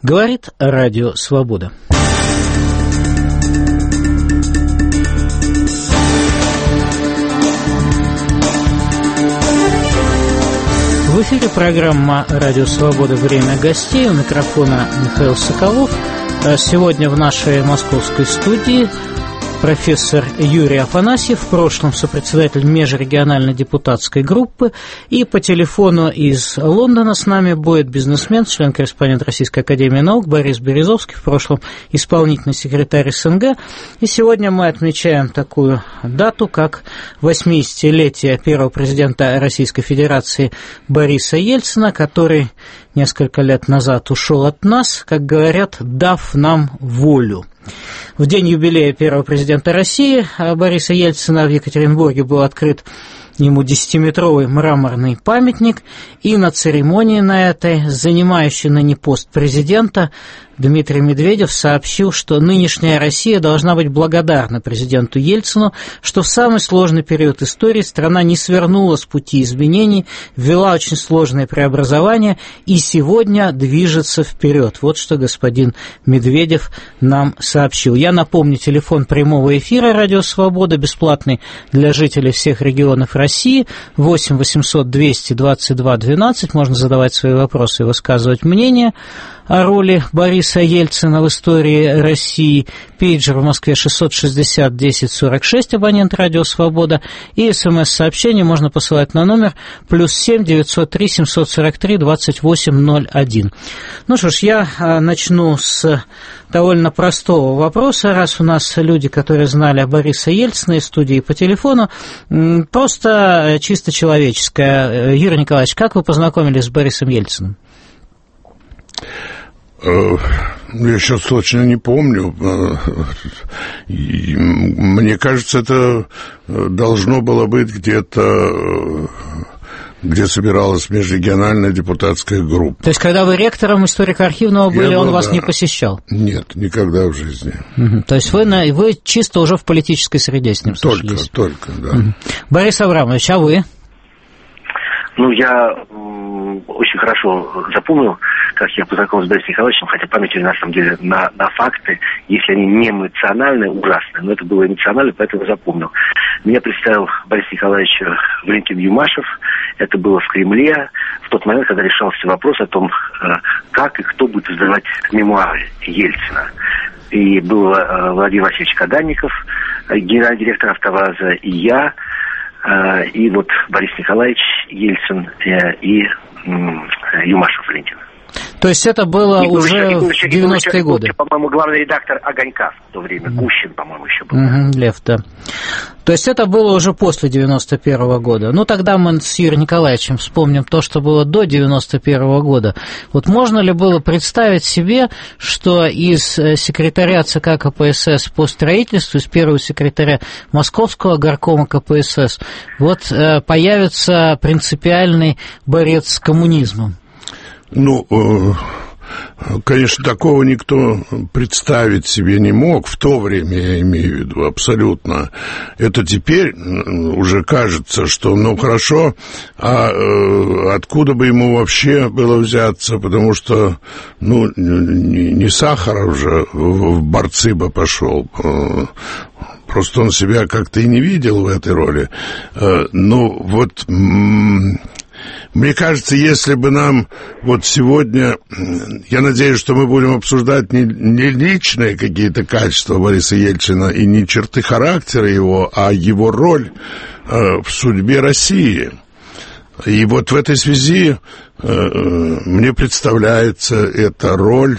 Говорит Радио Свобода. В эфире программа «Радио Свобода. Время гостей». У микрофона Михаил Соколов. Сегодня в нашей московской студии профессор Юрий Афанасьев, в прошлом сопредседатель межрегиональной депутатской группы, и по телефону из Лондона с нами будет бизнесмен, член-корреспондент Российской академии наук Борис Березовский, в прошлом исполнительный секретарь СНГ. И сегодня мы отмечаем такую дату, как 80-летие первого президента Российской Федерации Бориса Ельцина, который несколько лет назад ушел от нас, как говорят, дав нам волю. В день юбилея первого президента России Бориса Ельцина в Екатеринбурге был открыт ему 10-метровый мраморный памятник, и на церемонии на этой занимающий ныне пост президента Дмитрий Медведев сообщил, что нынешняя Россия должна быть благодарна президенту Ельцину, что в самый сложный период истории страна не свернула с пути изменений, ввела очень сложные преобразования и сегодня движется вперед. Вот что господин Медведев нам сообщил. Я напомню, телефон прямого эфира «Радио Свобода» бесплатный для жителей всех регионов России, 8 800 222 12. Можно задавать свои вопросы и высказывать мнение о роли Бориса Ельцина в истории России. Пейджер в Москве 660-10-46, абонент «Радио Свобода». И СМС-сообщение можно посылать на номер +7 903 743 2801. Ну что ж, я начну с довольно простого вопроса, раз у нас люди, которые знали о Борисе Ельцине из студии по телефону. Просто чисто человеческое. Юрий Николаевич, как вы познакомились с Борисом Ельциным? Я сейчас точно не помню. Мне кажется, это должно было быть где-то, где собиралась межрегиональная депутатская группа. То есть, когда вы ректором историко-архивного были, он вас не посещал? Нет, никогда в жизни. То есть, вы чисто уже в политической среде с ним сошлись? Только, да. Борис Абрамович, а вы? Ну, я очень хорошо запомнил, как я познакомился с Борисом Николаевичем, хотя память на самом деле на факты, если они не эмоциональные, ужасные, но это было эмоционально, поэтому запомнил. Меня представил Борис Николаевич Валентин Юмашев, это было в Кремле, в тот момент, когда решался вопрос о том, как и кто будет издавать мемуары Ельцина. И был Владимир Васильевич Каданников, генеральный директор «АвтоВАЗа», и я, и вот Борис Николаевич Ельцин и Юмашев Валентин. То есть это было уже в 90-е годы? По-моему, главный редактор «Огонька» в то время, Гущин, по-моему, еще был. Лев, да. То есть это было уже после 91-го года. Ну, тогда мы с Юрием Николаевичем вспомним то, что было до 91-го года. Вот можно ли было представить себе, что из секретаря ЦК КПСС по строительству, из первого секретаря Московского горкома КПСС, вот появится принципиальный борец с коммунизмом? Ну, конечно, такого никто представить себе не мог в то время, я имею в виду, абсолютно. Это теперь уже кажется, что, ну, хорошо, а откуда бы ему вообще было взяться, потому что, ну, не Сахаров же в борцы бы пошел, просто он себя как-то и не видел в этой роли. Ну, вот... Мне кажется, если бы нам вот сегодня, я надеюсь, что мы будем обсуждать не личные какие-то качества Бориса Ельцина и не черты характера его, а его роль в судьбе России. И вот в этой связи мне представляется эта роль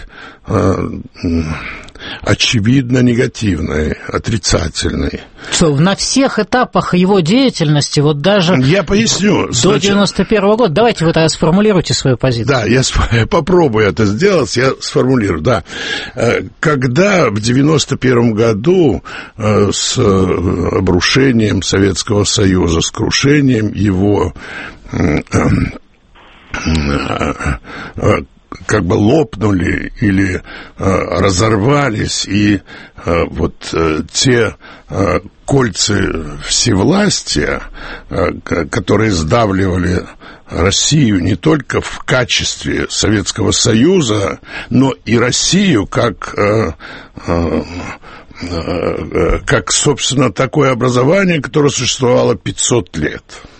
очевидно негативной, отрицательной. Что, на всех этапах его деятельности, вот даже я поясню, до 91-го года, давайте вы тогда сформулируйте свою позицию. Да, я попробую это сделать, я сформулирую, да. Когда в 91-м году с обрушением Советского Союза, с крушением его как бы лопнули или разорвались, и вот те кольца всевластия, которые сдавливали Россию не только в качестве Советского Союза, но и Россию как, собственно, такое образование, которое существовало 500 лет.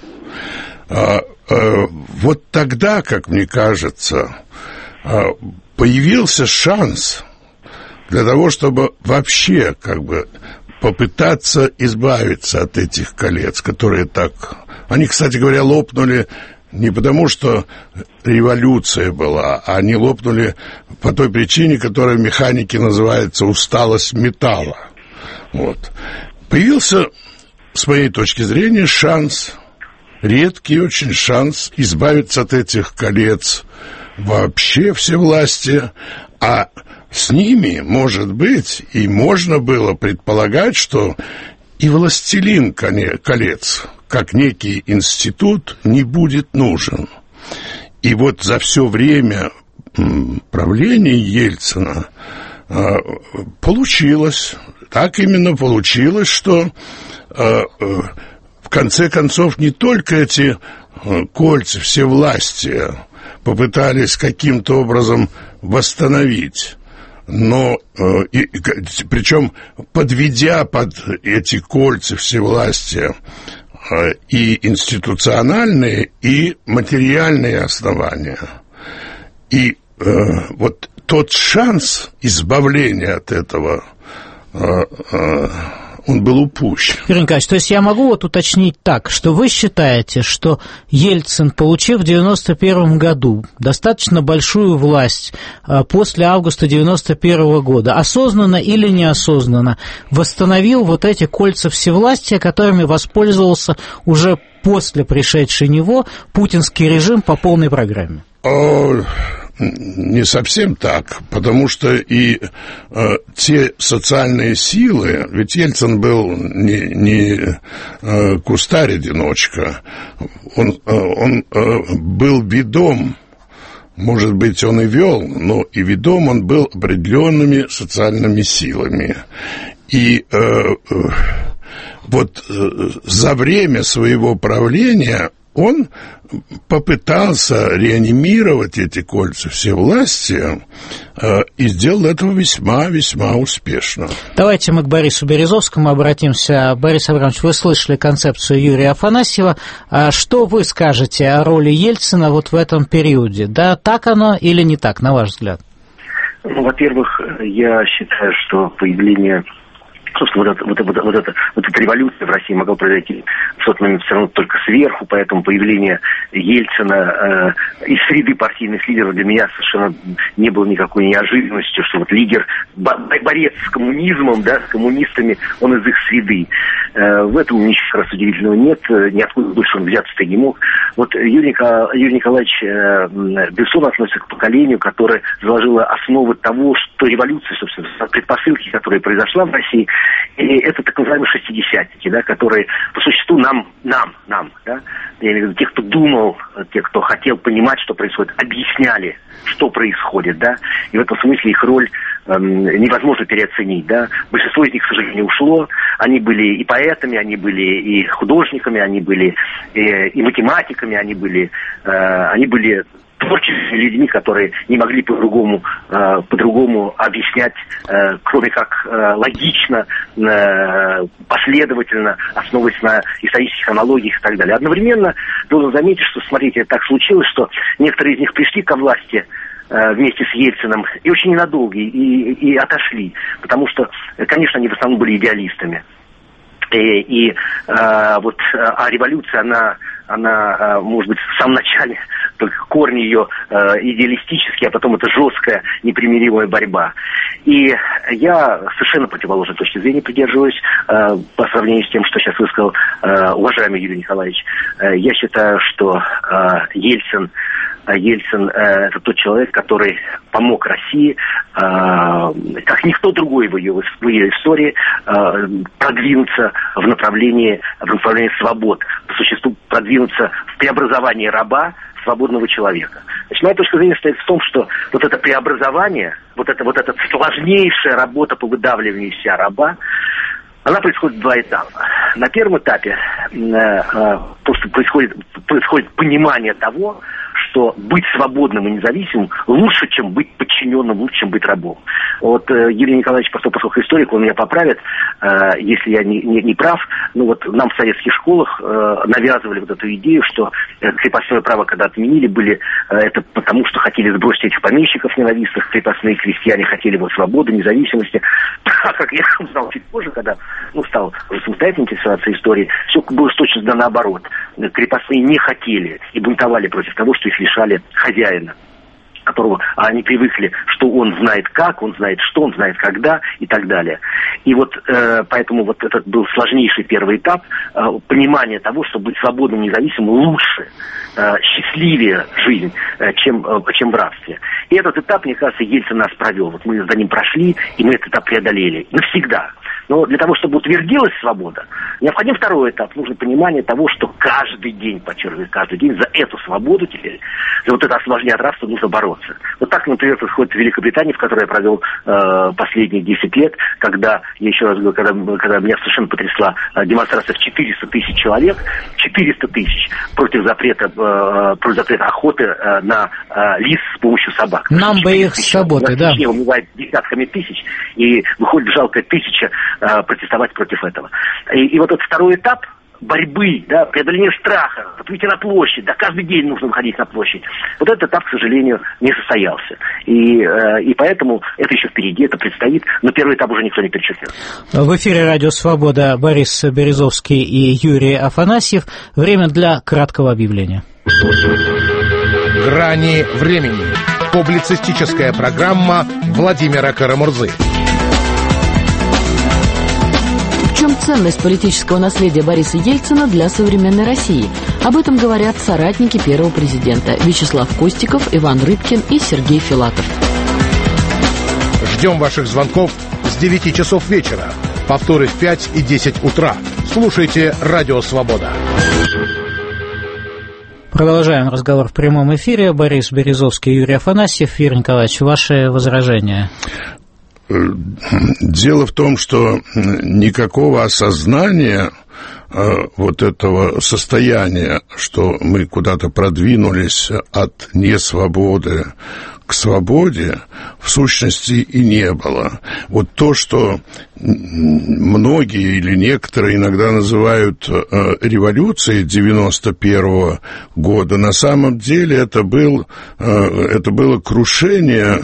Вот тогда, как мне кажется, появился шанс для того, чтобы вообще как бы попытаться избавиться от этих колец, которые так... Они, кстати говоря, лопнули не потому, что революция была, а они лопнули по той причине, которая в механике называется усталость металла. Вот. Появился, с моей точки зрения, шанс, редкий очень шанс избавиться от этих колец вообще всевластия, а с ними, может быть, и можно было предполагать, что и властелин колец, как некий институт, не будет нужен. И вот за все время правления Ельцина получилось, так именно получилось, что в конце концов не только эти кольца всевластия попытались каким-то образом восстановить, но причем подведя под эти кольца всевластия и институциональные, и материальные основания. И вот тот шанс избавления от этого, он был упущен. Юрий Николаевич, то есть я могу вот уточнить так, что вы считаете, что Ельцин, получив в 1991 году достаточно большую власть после августа 1991 года, осознанно или неосознанно восстановил вот эти кольца всевластия, которыми воспользовался уже после пришедшей него путинский режим по полной программе? Не совсем так, потому что и те социальные силы, ведь Ельцин был не кустарь-одиночка, он был ведом, может быть, он и вел, но и ведом он был определенными социальными силами. И вот за время своего правления он попытался реанимировать эти кольца всевластия и сделал это весьма-весьма успешно. Давайте мы к Борису Березовскому обратимся. Борис Абрамович, вы слышали концепцию Юрия Афанасьева. Что вы скажете о роли Ельцина вот в этом периоде? Да, так оно или не так, на ваш взгляд? Ну, во-первых, я считаю, что появление... Собственно, вот эта революция в России могла произойти в тот момент все равно только сверху, поэтому появление Ельцина из среды партийных лидеров для меня совершенно не было никакой неожиданностью, что вот лидер, борец с коммунизмом, да, с коммунистами, он из их среды. В этом ничего раз удивительного нет, ниоткуда больше он взяться-то не мог. Вот Юрий Николаевич Бессон относится к поколению, которое заложило основы того, что революция, собственно, предпосылки, которая произошла в России, и это так называемые шестидесятники, да, которые по существу нам, да, я имею в виду тех, кто думал, тех, кто хотел понимать, что происходит, объясняли, что происходит, да, и в этом смысле их роль невозможно переоценить, да. Большинство из них, к сожалению, ушло. Они были и поэтами, они были и художниками, они были и математиками, они были творческими людьми, которые не могли по-другому объяснять, кроме как логично, последовательно, основываясь на исторических аналогиях и так далее. Одновременно должен заметить, что, смотрите, так случилось, что некоторые из них пришли ко власти вместе с Ельциным и очень ненадолго и отошли, потому что, конечно, они в основном были идеалистами. А революция, она, может быть, в самом начале, только корни ее идеалистические, а потом это жесткая, непримиримая борьба. И я совершенно противоположной точки зрения придерживаюсь по сравнению с тем, что сейчас высказал уважаемый Юрий Николаевич. Я считаю, что Ельцин Ельцин – это тот человек, который помог России, как никто другой в ее истории, продвинуться в направлении свобод, по существу продвинуться в преобразовании раба в свободного человека. Значит, моя точка зрения стоит в том, что вот это преобразование, вот эта сложнейшая работа по выдавливанию из себя раба, она происходит в два этапа. На первом этапе просто происходит понимание того, что быть свободным и независимым лучше, чем быть подчиненным, лучше, чем быть рабом. Вот Юрий Николаевич, поскольку историк, он меня поправит, если я не прав. Ну вот нам в советских школах навязывали вот эту идею, что крепостное право, когда отменили, это потому, что хотели сбросить этих помещиков ненавистных, крепостные крестьяне хотели вот свободы, независимости. А как я узнал чуть позже, когда стал уже самостоятельно интересоваться историей, все было точно наоборот. Крепостные не хотели и бунтовали против того, что их лишали хозяина, которого они привыкли, что он знает как, он знает что, он знает когда и так далее. И вот поэтому вот этот был сложнейший первый этап понимания того, что быть свободным, независимым лучше, счастливее жизнь, чем в рабстве. И этот этап, мне кажется, Ельцин нас провел. Вот мы за ним прошли, и мы этот этап преодолели навсегда. Но для того, чтобы утвердилась свобода, необходим второй этап. Нужно понимание того, что каждый день, подчеркиваю, каждый день за эту свободу теперь, за вот это освобождение от рабства нужно бороться. Вот так, например, происходит в Великобритании, в которой я провел последние 10 лет, когда, я еще раз говорю, когда меня совершенно потрясла демонстрация в 400 тысяч человек, 400 тысяч против запрета охоты на лис с помощью собак. Нам бы их с работы, да. Убивает десятками тысяч, и выходит жалкая 1000 протестовать против этого. И вот этот второй этап борьбы, да, преодоления страха, выйти на площадь, да, каждый день нужно выходить на площадь. Вот этот этап, к сожалению, не состоялся. И поэтому это еще впереди, это предстоит, но первый этап уже никто не перечислил. В эфире «Радио Свобода» Борис Березовский и Юрий Афанасьев. Время для краткого объявления. «Грани времени». Публицистическая программа Владимира Карамурзы. В чем ценность политического наследия Бориса Ельцина для современной России? Об этом говорят соратники первого президента Вячеслав Костиков, Иван Рыбкин и Сергей Филатов. Ждем ваших звонков с 9 часов вечера. Повторы в 5 и 10 утра. Слушайте «Радио Свобода». Продолжаем разговор в прямом эфире. Борис Березовский и Юрий Афанасьев. Юрий Николаевич, ваши возражения? Дело в том, что никакого осознания вот этого состояния, что мы куда-то продвинулись от несвободы к свободе, в сущности и не было. Вот то, что многие или некоторые иногда называют революцией 91 года, на самом деле это было крушение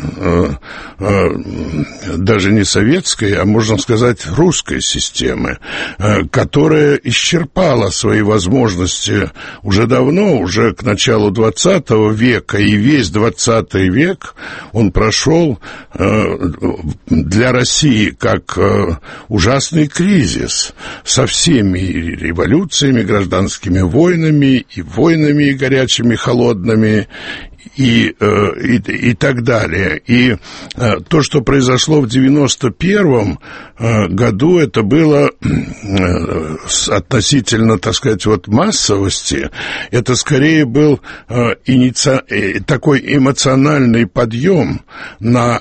даже не советской, а можно сказать русской системы, которая исчерпала свои возможности уже давно, уже к началу 20 века, и весь 20 век он прошел для России как ужасный кризис со всеми революциями, гражданскими войнами, и горячими, холодными, и так далее. И то, что произошло в 91 году, это было относительно, так сказать, вот массовости, это скорее был такой эмоциональный подъем на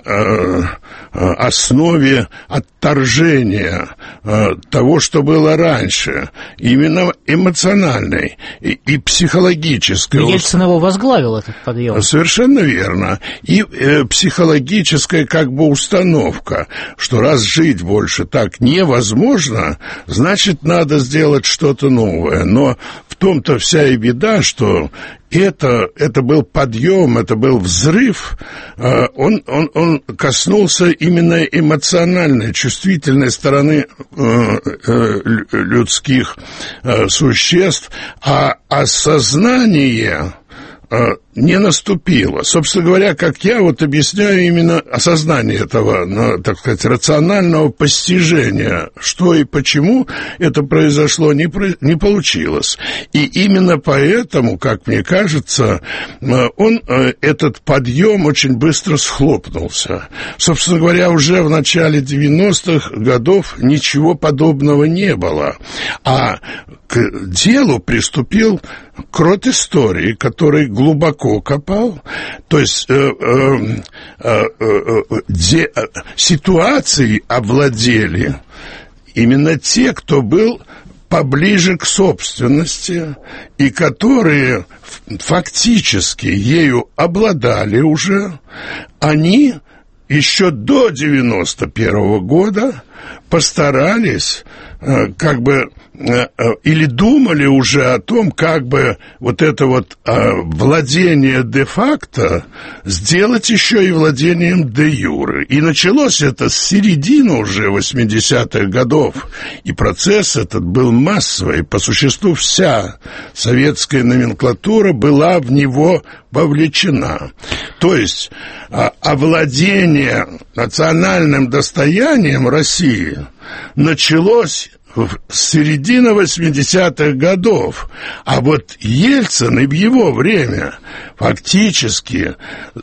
основе отторжения того, что было раньше, именно эмоциональный и психологический. Ельцин его возглавил, этот подъем. Совершенно верно. И психологическая как бы установка, что раз жить больше так невозможно, значит, надо сделать что-то новое. Но в том-то вся и беда, что это был подъем, это был взрыв, он коснулся именно эмоциональной, чувствительной стороны людских существ, а осознание не наступило. Собственно говоря, как я вот объясняю именно осознание этого, так сказать, рационального постижения, что и почему это произошло, не получилось. И именно поэтому, как мне кажется, этот подъем очень быстро схлопнулся. Собственно говоря, уже в начале 90-х годов ничего подобного не было. А к делу приступил крот истории, который глубоко копал, то есть ситуацией овладели именно те, кто был поближе к собственности и которые фактически ею обладали уже. Они еще до 91 года постарались или думали уже о том, как бы вот это вот владение де-факто сделать еще и владением де-юре. И началось это с середины уже 80-х годов. И процесс этот был массовый. По существу вся советская номенклатура была в него вовлечена. То есть овладение национальным достоянием России началось с середины 80-х годов. А вот Ельцин и в его время фактически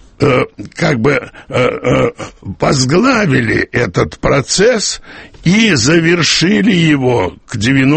возглавили этот процесс и завершили его к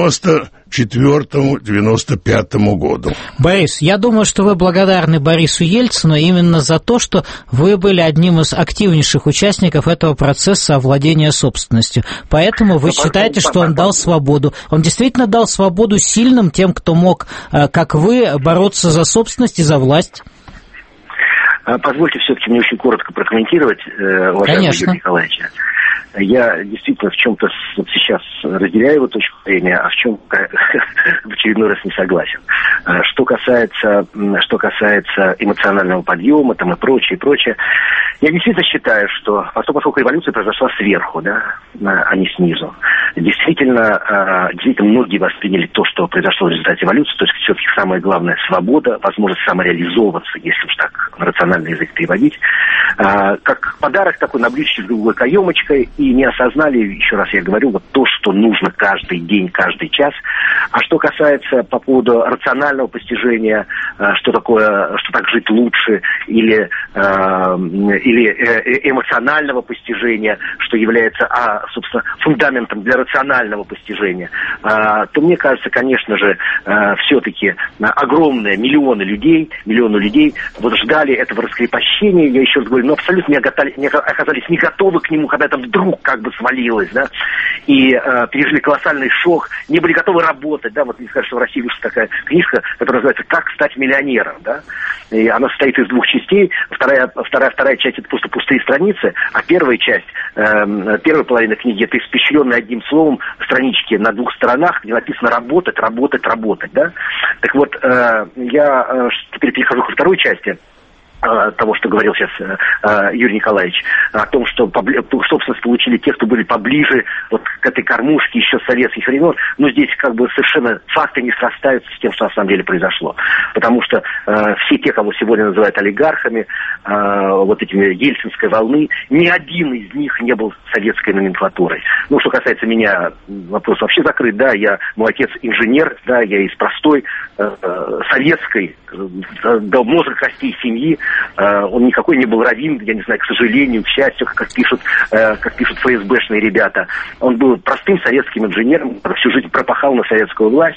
94-95 году. Борис, я думаю, что вы благодарны Борису Ельцину именно за то, что вы были одним из активнейших участников этого процесса овладения собственностью. Поэтому вы считаете, что он дал свободу. Он действительно дал свободу сильным, тем, кто мог, как вы, бороться за собственность и за власть. Позвольте все-таки мне очень коротко прокомментировать, уважаемый Юрий Николаевич. Я действительно в чем-то вот сейчас разделяю его точку зрения, а в чем в очередной раз не согласен. Что касается эмоционального подъема там и прочее, я действительно считаю, что поскольку революция произошла сверху, да, а не снизу, действительно многие восприняли то, что произошло в результате революции, то есть все-таки самое главное — свобода, возможность самореализовываться, если уж так на рациональный язык переводить, как подарок такой на блюдечке с голубой каемочкой, и не осознали, еще раз я говорю, вот то, что нужно каждый день, каждый час. А что касается по поводу рационального постижения, что такое, что так жить лучше, или эмоционального постижения, что является, собственно, фундаментом для рационального постижения, то мне кажется, конечно же, все-таки огромные миллионы людей вот ждали этого раскрепощения, я еще раз говорю, но абсолютно оказались не готовы к нему, когда это вдруг как бы свалилось, да, и пережили колоссальный шок, не были готовы работать, да, вот мне кажется, в России вышла такая книжка, которая называется «Как стать миллионером», да, и она состоит из двух частей, вторая часть — это просто пустые страницы, а первая часть, первая половина книги — это испещренные одним словом странички на двух сторонах, где написано «работать», да, так вот, я теперь перехожу ко второй части того, что говорил сейчас Юрий Николаевич, о том, что собственность получили те, кто были поближе вот к этой кормушке еще с советских времен, но здесь как бы совершенно факты не срастаются с тем, что на самом деле произошло. Потому что все те, кого сегодня называют олигархами, вот этими ельцинской волны, ни один из них не был советской номенклатурой. Ну, что касается меня, вопрос вообще закрыт, да, мой отец инженер, да, я из простой советской, до мозга костей семьи, он никакой не был раввин, я не знаю, к сожалению, к счастью, как пишут ФСБшные ребята. Он был простым советским инженером, всю жизнь пропахал на советскую власть.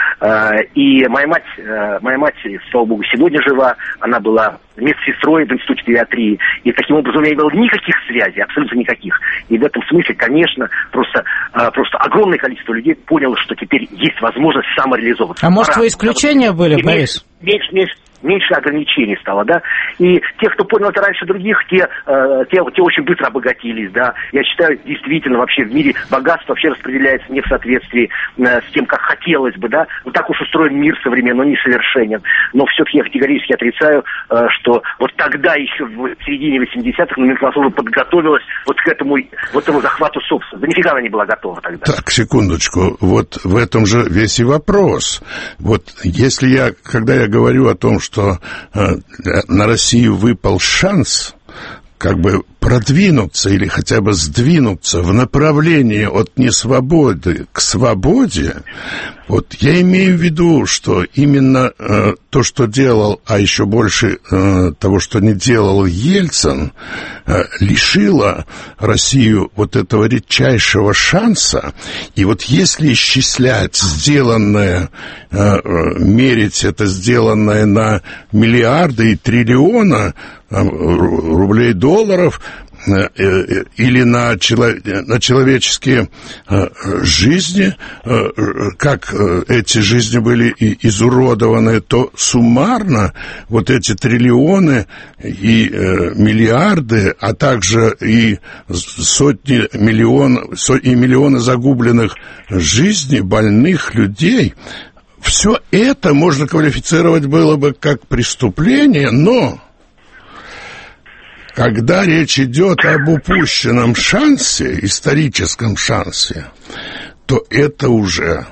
И моя мать, слава богу, сегодня жива, она была медсестрой в институте педиатрии, и таким образом у меня не было никаких связей, абсолютно никаких. И в этом смысле, конечно, просто огромное количество людей поняло, что теперь есть возможность самореализовываться. А может, вы исключения были, Борис? Меньше ограничений стало, да, и те, кто понял это раньше других, те очень быстро обогатились, да. Я считаю, действительно, вообще в мире богатство вообще распределяется не в соответствии с тем, как хотелось бы, да. Вот так уж устроен мир современный, он несовершенен. Но все-таки я категорически отрицаю, что вот тогда еще в середине 80-х номенклатура подготовилась вот к этому захвату собственности. Да нифига она не была готова тогда. Так, секундочку, вот в этом же весь и вопрос. Вот если когда я говорю о том, что что на Россию выпал шанс как бы продвинуться или хотя бы сдвинуться в направлении от несвободы к свободе, вот я имею в виду, что именно то, что делал, а еще больше того, что не делал Ельцин, лишило Россию вот этого редчайшего шанса. И вот если исчислять сделанное, мерить это сделанное на миллиарды и триллионы рублей, долларов, или на человеческие жизни, как эти жизни были изуродованы, то суммарно вот эти триллионы и миллиарды, а также и миллионы загубленных жизней, больных людей, все это можно квалифицировать было бы как преступление, но когда речь идет об упущенном шансе, историческом шансе, то это уже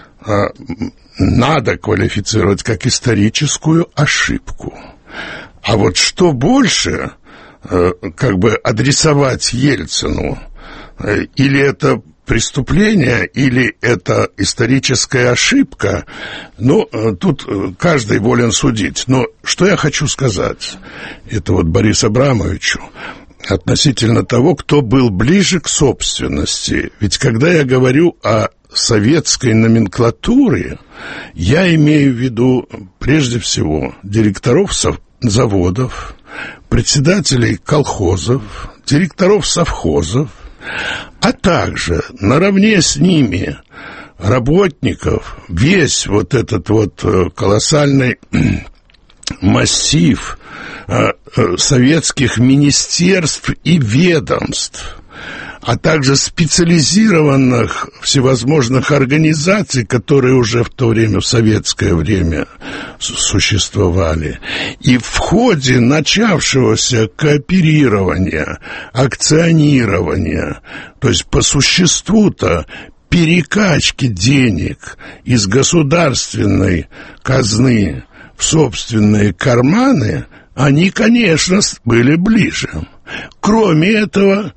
надо квалифицировать как историческую ошибку. А вот что больше, как бы адресовать Ельцину, или это преступление, или это историческая ошибка, ну, тут каждый волен судить. Но что я хочу сказать, это вот Борису Абрамовичу, относительно того, кто был ближе к собственности. Ведь когда я говорю о советской номенклатуре, я имею в виду прежде всего директоров заводов, председателей колхозов, директоров совхозов, а также наравне с ними работников, весь вот этот вот колоссальный массив советских министерств и ведомств, а также специализированных всевозможных организаций, которые уже в то время, в советское время существовали. И в ходе начавшегося кооперирования, акционирования, то есть по существу-то перекачки денег из государственной казны в собственные карманы, они, конечно, были ближе. Кроме этого,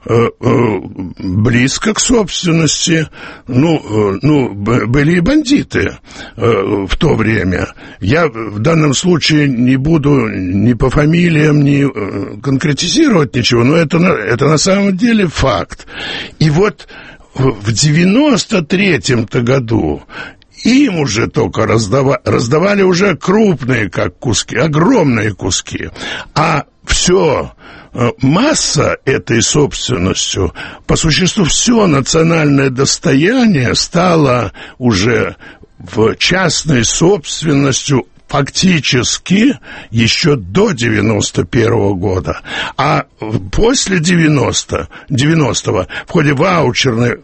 близко к собственности, были и бандиты в то время. Я в данном случае не буду ни по фамилиям, ни конкретизировать ничего, но это на самом деле факт. И вот в 93-м-то году им уже только раздавали уже крупные как куски, огромные куски, а все масса этой собственностью, по существу все национальное достояние стало уже в частной собственностью фактически еще до 91-го года. А после 90-го в ходе ваучерной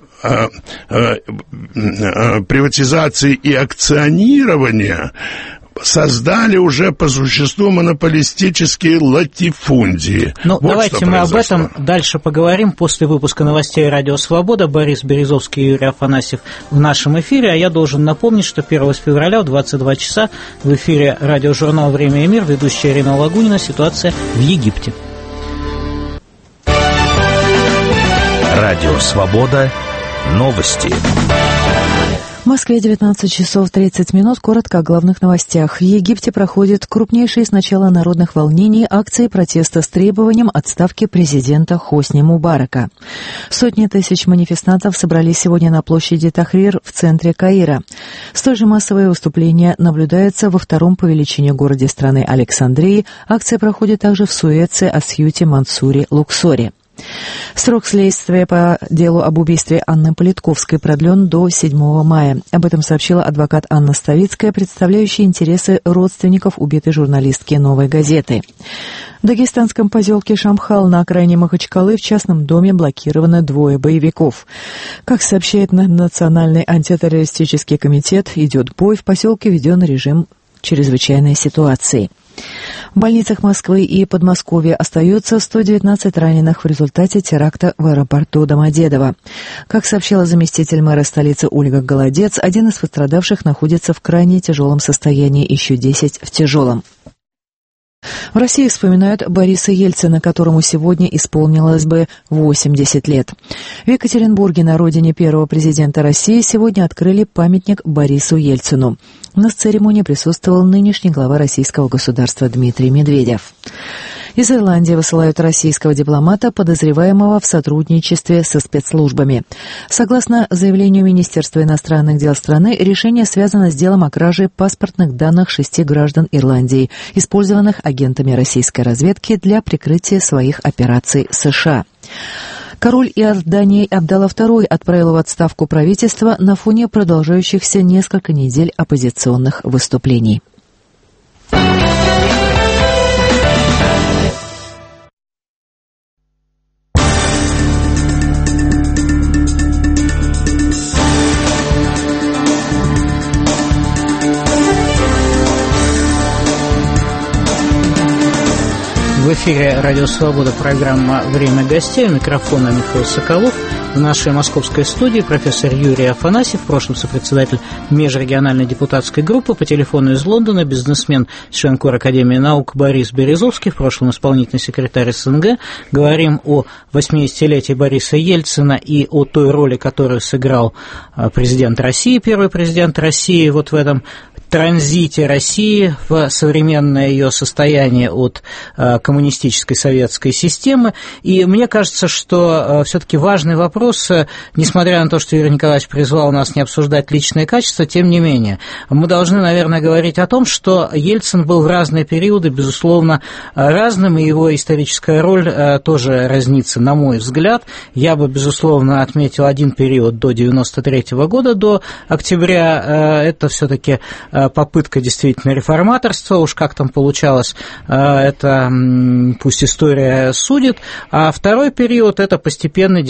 приватизации и акционирования создали уже по существу монополистические латифундии. Ну, вот давайте мы об этом дальше поговорим после выпуска новостей «Радио Свобода». Борис Березовский и Юрий Афанасьев в нашем эфире. А я должен напомнить, что 1 февраля в 22 часа в эфире радиожурнал «Время и мир» ведущая Ирина Лагунина. Ситуация в Египте. Радио Свобода. Новости. В Москве 19 часов 30 минут. Коротко о главных новостях. В Египте проходят крупнейшие с начала народных волнений акции протеста с требованием отставки президента Хосни Мубарака. Сотни тысяч манифестантов собрались сегодня на площади Тахрир в центре Каира. Столь же массовое выступление наблюдается во втором по величине городе страны Александрии. Акция проходит также в Суэце, Асьюте, Мансуре, Луксоре. Срок следствия по делу об убийстве Анны Политковской продлен до 7 мая. Об этом сообщила адвокат Анна Ставицкая, представляющая интересы родственников убитой журналистки «Новой газеты». В дагестанском поселке Шамхал на окраине Махачкалы в частном доме блокировано 2 боевиков. Как сообщает Национальный антитеррористический комитет, идет бой, в поселке введен режим чрезвычайной ситуации. В больницах Москвы и Подмосковья остается 119 раненых в результате теракта в аэропорту Домодедово. Как сообщила заместитель мэра столицы Ольга Голодец, один из пострадавших находится в крайне тяжелом состоянии, еще 10 в тяжелом. В России вспоминают Бориса Ельцина, которому сегодня исполнилось бы 80 лет. В Екатеринбурге, на родине первого президента России, сегодня открыли памятник Борису Ельцину. На церемонии присутствовал нынешний глава российского государства Дмитрий Медведев. Из Ирландии высылают российского дипломата, подозреваемого в сотрудничестве со спецслужбами. Согласно заявлению Министерства иностранных дел страны, решение связано с делом о краже паспортных данных 6 граждан Ирландии, использованных агентами российской разведки для прикрытия своих операций США. Король Иордании Абдалла II отправил в отставку правительство на фоне продолжающихся несколько недель оппозиционных выступлений. В эфире «Радио Свобода», программа «Время гостей». У микрофона Михаил Соколов. В нашей московской студии профессор Юрий Афанасьев, в прошлом сопредседатель межрегиональной депутатской группы, по телефону из Лондона бизнесмен, член Кор Академии наук Борис Березовский, в прошлом исполнительный секретарь СНГ. Говорим о 80-летии Бориса Ельцина и о той роли, которую сыграл президент России, первый президент России, вот в этом транзите России в современное ее состояние от коммунистической советской системы. И мне кажется, что все-таки важный вопрос, несмотря на то, что Юрий Николаевич призвал нас не обсуждать личные качества, тем не менее, мы должны, наверное, говорить о том, что Ельцин был в разные периоды, безусловно, разным, и его историческая роль тоже разнится, на мой взгляд. Я бы, безусловно, отметил один период до 1993 года, до октября. Это все-таки попытка действительно реформаторства, уж как там получалось, это пусть история судит, а второй период – это постепенная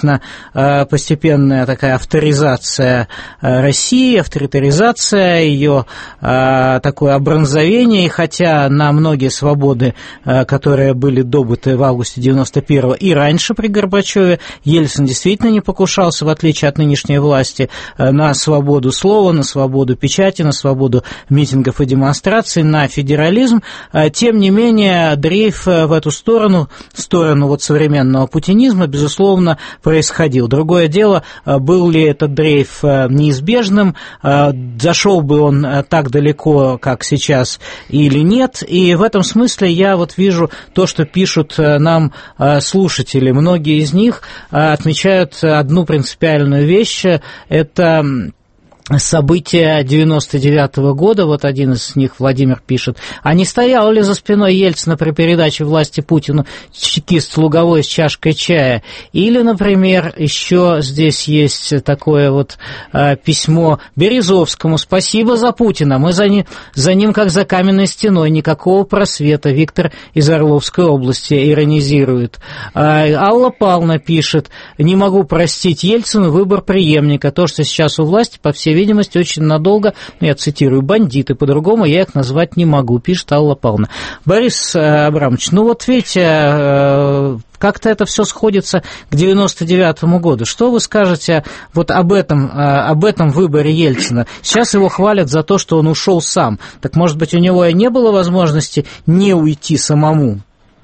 такая авторизация России, авторитаризация, ее такое обронзовение, и хотя на многие свободы, которые были добыты в августе 91-го и раньше при Горбачеве, Ельцин действительно не покушался, в отличие от нынешней власти, на свободу слова, на свободу печати, на свободу митингов и демонстраций, на федерализм. Тем не менее, дрейф в эту сторону вот современного путинизма, безусловно, происходил. Другое дело, был ли этот дрейф неизбежным, зашел бы он так далеко, как сейчас, или нет. И в этом смысле я вот вижу то, что пишут нам слушатели. Многие из них отмечают одну принципиальную вещь – это события 99-го года, вот один из них, Владимир, пишет, а не стоял ли за спиной Ельцина при передаче власти Путину чекист Луговой с чашкой чая? Или, например, еще здесь есть такое вот письмо Березовскому: «Спасибо за Путина, мы за ним как за каменной стеной, никакого просвета». Виктор из Орловской области иронизирует. Алла Павловна пишет: «Не могу простить Ельцину выбор преемника, то, что сейчас у власти, по всей видимости, очень надолго, я цитирую, бандиты, по-другому я их назвать не могу», пишет Алла Павловна. Борис Абрамович, ну вот видите, как-то это все сходится к 99-му году. Что вы скажете вот об этом выборе Ельцина? Сейчас его хвалят за то, что он ушел сам. Так, может быть, у него и не было возможности не уйти самому?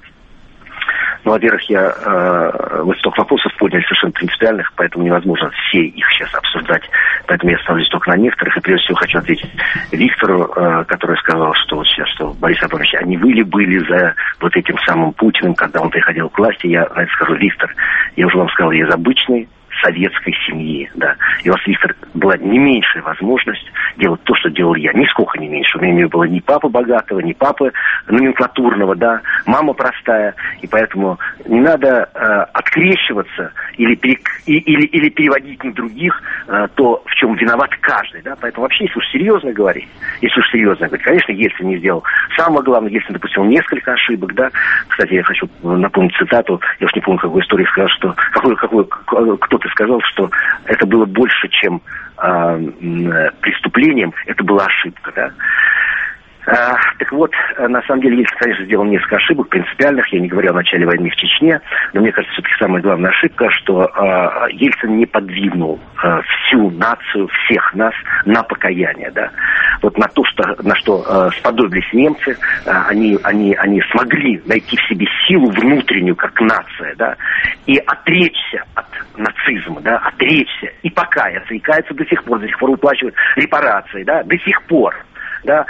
Ну, во-первых, вы столько вопросов подняли совершенно принципиальных, поэтому невозможно все их сейчас обсуждать, поэтому я остановлюсь только на некоторых. И прежде всего хочу ответить Виктору, который сказал, что вот сейчас, что Борис Абрамович, а не вы ли были за вот этим самым Путиным, когда он приходил к власти? Я на это скажу: Виктор, я уже вам сказал, я из обычной советской семьи, да. И у вас, Виктор, была не меньшая возможность делать то, что делал я. Нисколько не меньше. У меня не было ни папы богатого, ни папы номенклатурного, да. Мама простая. И поэтому не надо открещиваться или переводить на других то, в чем виноват каждый, да. Поэтому вообще, если уж серьезно говорить, конечно, Ельцин не сделал самое главное. Ельцин допустил несколько ошибок, да. Кстати, я хочу напомнить цитату. Я уж не помню, какой истории сказал, что кто-то сказал, что это было больше, чем преступлением, это была ошибка, да. Так вот, на самом деле, Ельцин, конечно, сделал несколько ошибок принципиальных. Я не говорю о начале войны в Чечне, но мне кажется, все-таки самая главная ошибка, что Ельцин не подвигнул всю нацию, всех нас на покаяние, да. Вот на то, на что сподобились немцы, они смогли найти в себе силу внутреннюю, как нация, да, и отречься от нацизма, да, отречься и покаяться, и каяться до сих пор выплачивают репарации, да, до сих пор. Да,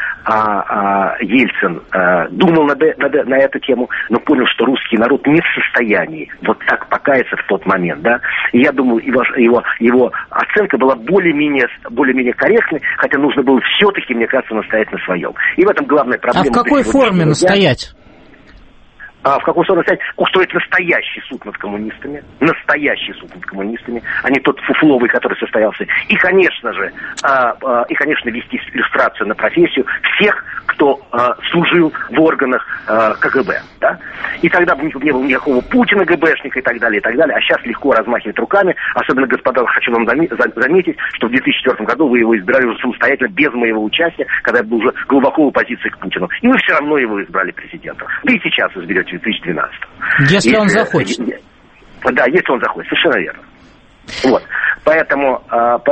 Ельцин думал на эту тему, но понял, что русский народ не в состоянии вот так покаяться в тот момент, да. И я думаю, его оценка была более-менее корректной, хотя нужно было все-таки, мне кажется, настоять на своем. И в этом главная проблема. А в какой форме настоять? В каком случае настоять? Устроить настоящий суд над коммунистами, а не тот фуфловый, который состоялся. И, конечно же, вести иллюстрацию на профессию всех, кто служил в органах КГБ, да? И тогда бы не было никакого Путина ГБшника и так далее, и так далее. А сейчас легко размахивать руками. Особенно, господа, хочу вам заметить, что в 2004 году вы его избирали уже самостоятельно, без моего участия, когда я был уже глубоко в оппозиции к Путину. И вы все равно его избрали президентом. Да и сейчас изберете в 2012. Если он захочет. Да, если он захочет, совершенно верно. Вот. Поэтому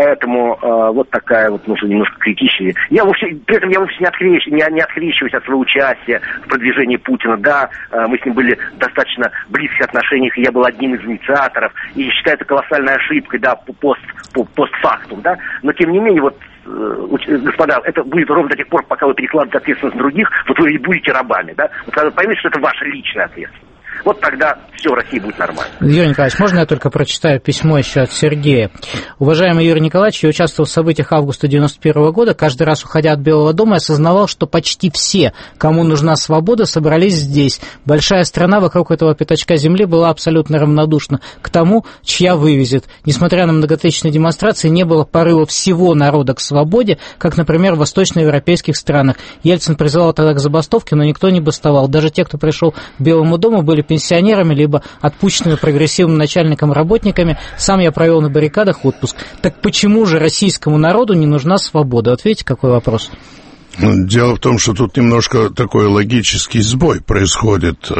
вот такая вот, немножко критичная. При этом я вовсе не открещиваюсь от своего участия в продвижении Путина. Да, мы с ним были в достаточно близких отношениях, и я был одним из инициаторов. И считаю это колоссальной ошибкой, да, постфактум, да. Но тем не менее, господа, это будет ровно до тех пор, пока вы перекладываете ответственность на других, вот вы и будете рабами, да. Вот когда вы поймете, что это ваша личная ответственность. Вот тогда все в России будет нормально. Юрий Николаевич, можно я только прочитаю письмо еще от Сергея? Уважаемый Юрий Николаевич, я участвовал в событиях августа 1991 года. Каждый раз, уходя от Белого дома, я осознавал, что почти все, кому нужна свобода, собрались здесь. Большая страна вокруг этого пятачка земли была абсолютно равнодушна к тому, чья вывезет. Несмотря на многотысячные демонстрации, не было порыва всего народа к свободе, как, например, в восточноевропейских странах. Ельцин призывал тогда к забастовке, но никто не бастовал. Даже те, кто пришел к Белому дому, были пенсионерами, либо отпущенными прогрессивным начальникам работниками. Сам я провел на баррикадах отпуск. Так почему же российскому народу не нужна свобода? Вот видите, какой вопрос? Дело в том, что тут немножко такой логический сбой происходит.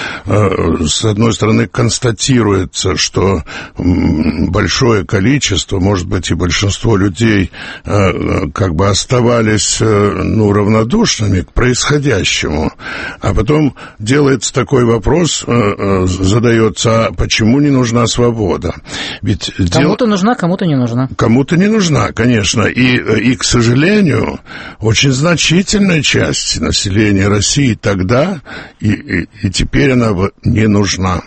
С одной стороны, констатируется, что большое количество, может быть, и большинство людей как бы оставались равнодушными к происходящему. А потом делается такой вопрос, задается, а почему не нужна свобода? Ведь кому-то нужна, кому-то не нужна. Кому-то не нужна, конечно. И к сожалению, очень значительная часть населения России тогда и теперь она не нужна.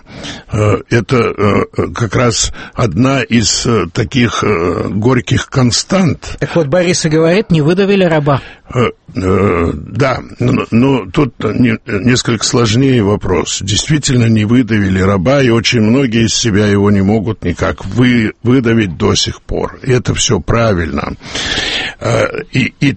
Это как раз одна из таких горьких констант. Так вот, Борис и говорит, не выдавили раба. Да, но тут несколько сложнее вопрос. Действительно не выдавили раба, и очень многие из себя его не могут никак выдавить до сих пор. И это все правильно. И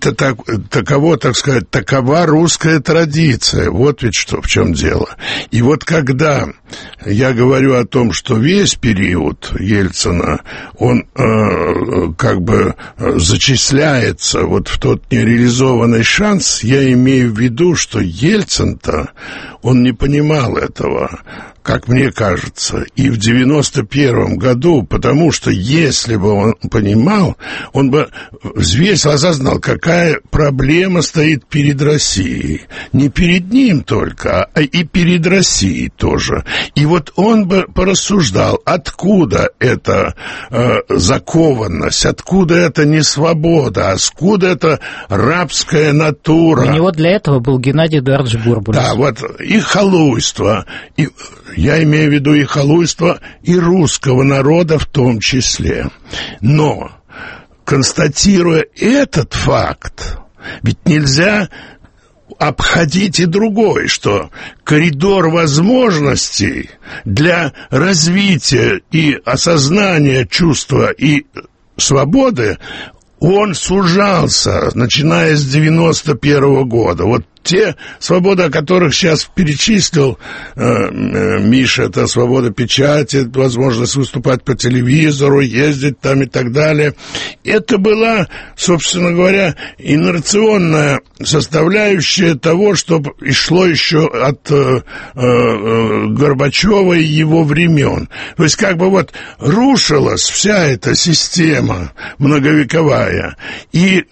такова русская традиция. Вот ведь что, в чем дело. И вот когда я говорю о том, что весь период Ельцина, он как бы зачисляется вот в тот нереализованный шанс, я имею в виду, что Ельцин-то, он не понимал этого, как мне кажется, и в 91 году, потому что если бы он понимал, он бы взвесил, осознал, какая проблема стоит перед Россией. Не перед ним только, а и перед Россией тоже. И вот он бы порассуждал, откуда эта закованность, откуда эта несвобода, откуда эта рабская натура. У него для этого был Геннадий Эдуардович Бурбулис. Да, вот и халуйство, и я имею в виду и халуйство, и русского народа в том числе. Но, констатируя этот факт, ведь нельзя обходить и другой, что коридор возможностей для развития и осознания чувства и свободы, он сужался, начиная с 91 года. Вот те свободы, о которых сейчас перечислил Миша, это свобода печати, возможность выступать по телевизору, ездить там и так далее, это была, собственно говоря, инерционная составляющая того, что шло еще от Горбачева и его времен. То есть как бы вот рушилась вся эта система многовековая, и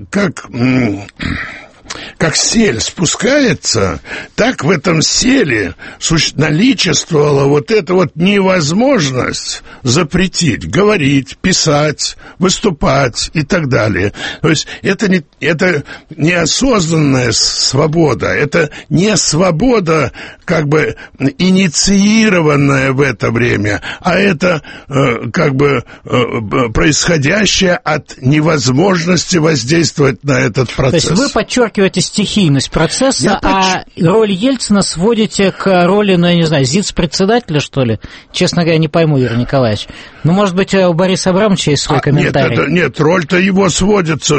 как сель спускается, так в этом селе наличествовала вот эта вот невозможность запретить, говорить, писать, выступать и так далее. То есть это неосознанная свобода, это не свобода как бы инициированная в это время, а это как бы происходящее от невозможности воздействовать на этот процесс. То есть вы подчеркиваете стихийность процесса, роль Ельцина сводите к роли, я не знаю, зиц-председателя, что ли? Честно говоря, не пойму, Юрий Николаевич. Может быть, у Бориса Абрамовича есть свой комментарий? Нет, роль-то его сводится.